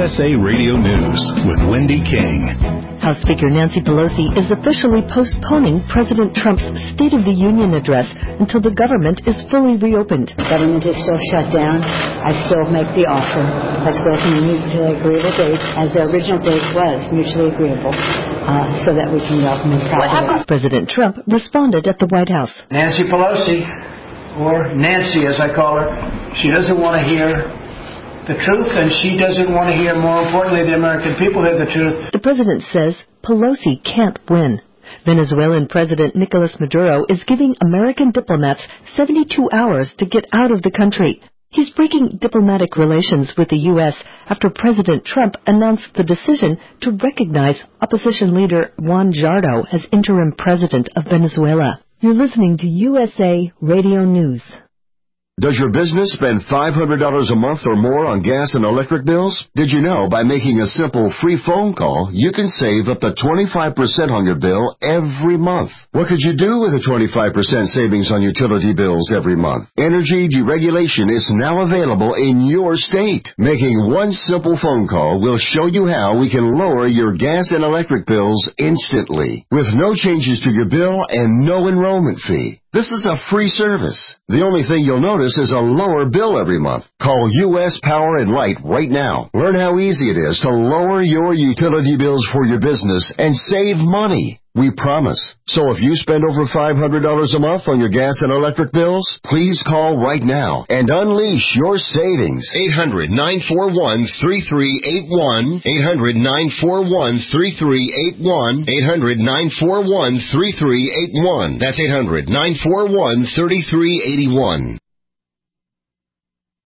USA Radio News with Wendy King. House Speaker Nancy Pelosi is officially postponing President Trump's State of the Union address until the government is fully reopened. Government is still shut down. I still make the offer. Let's go from a mutually agreeable date, as the original date was mutually agreeable, so that we can welcome him properly. President Trump responded at the White House. Nancy Pelosi, or Nancy as I call her, she doesn't want to hear the truth, and she doesn't want to hear, more importantly, the American people hear the truth. The president says Pelosi can't win. Venezuelan President Nicolas Maduro is giving American diplomats 72 hours to get out of the country. He's breaking diplomatic relations with the U.S. after President Trump announced the decision to recognize opposition leader Juan Guaido as interim president of Venezuela. You're listening to USA Radio News. Does your business spend $500 a month or more on gas and electric bills? Did you know by making a simple free phone call, you can save up to 25% on your bill every month? What could you do with a 25% savings on utility bills every month? Energy deregulation is now available in your state. Making one simple phone call will show you how we can lower your gas and electric bills instantly, with no changes to your bill and no enrollment fee. This is a free service. The only thing you'll notice is a lower bill every month. Call U.S. Power and Light right now. Learn how easy it is to lower your utility bills for your business and save money. We promise. So if you spend over $500 a month on your gas and electric bills, please call right now and unleash your savings. 800-941-3381. 800-941-3381. 800-941-3381. That's 800-941-3381.